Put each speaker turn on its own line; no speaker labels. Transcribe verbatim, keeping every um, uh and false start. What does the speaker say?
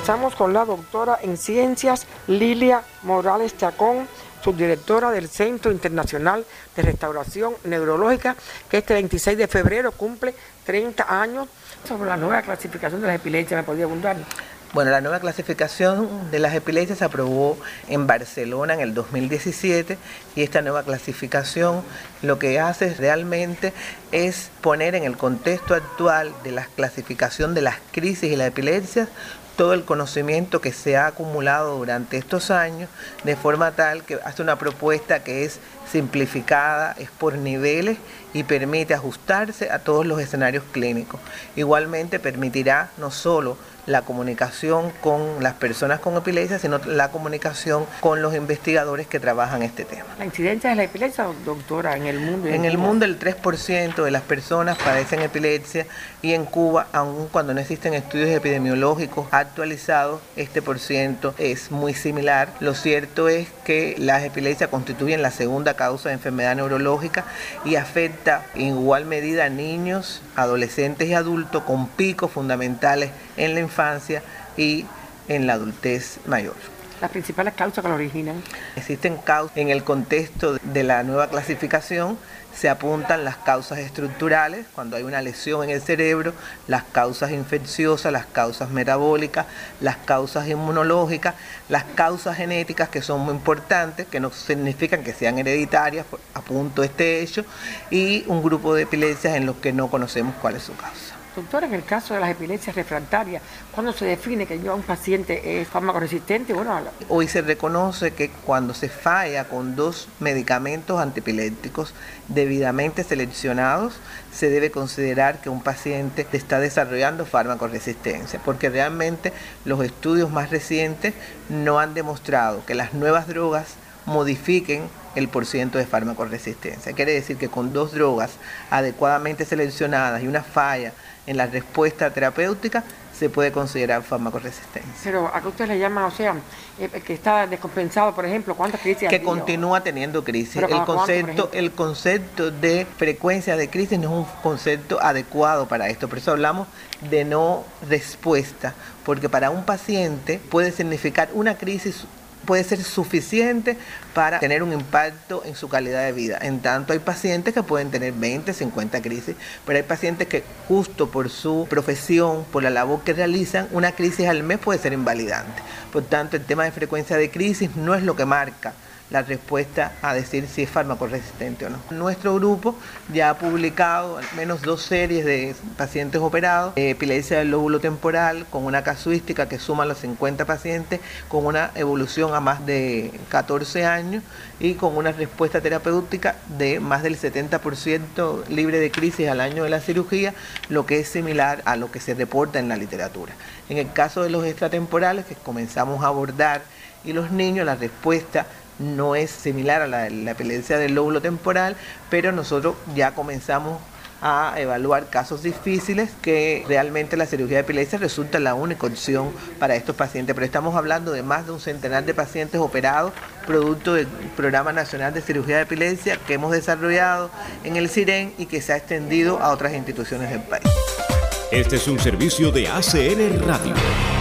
Conversamos con la doctora en ciencias Lilia Morales Chacón, subdirectora del Centro Internacional de Restauración Neurológica, que este veintiséis de febrero cumple treinta años. Sobre la nueva clasificación de las epilepsias, ¿me podría abundar?
Bueno, la nueva clasificación de las epilepsias se aprobó en Barcelona en el dos mil diecisiete y esta nueva clasificación lo que hace realmente es poner en el contexto actual de la clasificación de las crisis y las epilepsias todo el conocimiento que se ha acumulado durante estos años, de forma tal que hace una propuesta que es simplificada, es por niveles y permite ajustarse a todos los escenarios clínicos. Igualmente permitirá no solo la comunicación con las personas con epilepsia, sino la comunicación con los investigadores que trabajan este tema.
¿La incidencia de la epilepsia, doctora, en el mundo?
En el mundo el tres por ciento de las personas padecen epilepsia y en Cuba, aun cuando no existen estudios epidemiológicos actualizados, este por ciento es muy similar. Lo cierto es que las epilepsias constituyen la segunda causa de enfermedad neurológica y afecta en igual medida a niños, adolescentes y adultos con picos fundamentales en la infancia y en la adultez mayor.
¿Las principales causas que lo originan?
Existen causas. En el contexto de la nueva clasificación se apuntan las causas estructurales, cuando hay una lesión en el cerebro, las causas infecciosas, las causas metabólicas, las causas inmunológicas, las causas genéticas, que son muy importantes, que no significan que sean hereditarias, apunto este hecho, y un grupo de epilepsias en los que no conocemos cuál es su causa.
Doctora, en el caso de las epilepsias refractarias, ¿cuándo se define que ya un paciente es fármaco resistente? Bueno, la...
Hoy se reconoce que cuando se falla con dos medicamentos antiepilépticos debidamente seleccionados, se debe considerar que un paciente está desarrollando fármacoresistencia, porque realmente los estudios más recientes no han demostrado que las nuevas drogas modifiquen el porciento de fármacoresistencia. Quiere decir que con dos drogas adecuadamente seleccionadas y una falla en la respuesta terapéutica se puede considerar fármacoresistencia.
Pero ¿a qué usted le llama, o sea, eh, que está descompensado, por ejemplo? ¿Cuántas crisis?
Que continúa teniendo crisis.
Pero
El concepto, el concepto de frecuencia de crisis no es un concepto adecuado para esto. Por eso hablamos de no respuesta, porque para un paciente puede significar una crisis, puede ser suficiente para tener un impacto en su calidad de vida. En tanto hay pacientes que pueden tener veinte, cincuenta crisis, pero hay pacientes que justo por su profesión, por la labor que realizan, una crisis al mes puede ser invalidante. Por tanto, el tema de frecuencia de crisis no es lo que marca la respuesta a decir si es fármaco resistente o no. Nuestro grupo ya ha publicado al menos dos series de pacientes operados, eh, epilepsia del lóbulo temporal, con una casuística que suma los cincuenta pacientes, con una evolución a más de catorce años y con una respuesta terapéutica de más del setenta por ciento libre de crisis al año de la cirugía, lo que es similar a lo que se reporta en la literatura. En el caso de los extratemporales que comenzamos a abordar y los niños, la respuesta no es similar a la, la epilepsia del lóbulo temporal, pero nosotros ya comenzamos a evaluar casos difíciles que realmente la cirugía de epilepsia resulta la única opción para estos pacientes. Pero estamos hablando de más de un centenar de pacientes operados, producto del Programa Nacional de Cirugía de Epilepsia que hemos desarrollado en el CIREN y que se ha extendido a otras instituciones del país.
Este es un servicio de A C N Radio.